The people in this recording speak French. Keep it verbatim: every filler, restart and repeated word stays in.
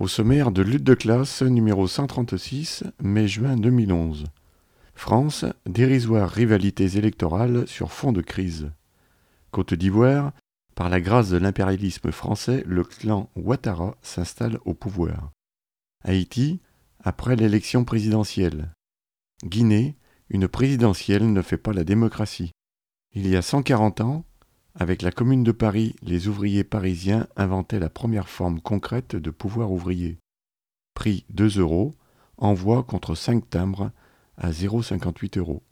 Au sommaire de Lutte de classe numéro cent trente-six, mai-juin deux mille onze. France, dérisoires rivalités électorales sur fond de crise. Côte d'Ivoire, par la grâce de l'impérialisme français, le clan Ouattara s'installe au pouvoir. Haïti, après l'élection présidentielle. Guinée, une présidentielle ne fait pas la démocratie. Il y a cent quarante ans, avec la Commune de Paris, les ouvriers parisiens inventaient la première forme concrète de pouvoir ouvrier. Prix deux euros, envoi contre cinq timbres à zéro virgule cinquante-huit euros.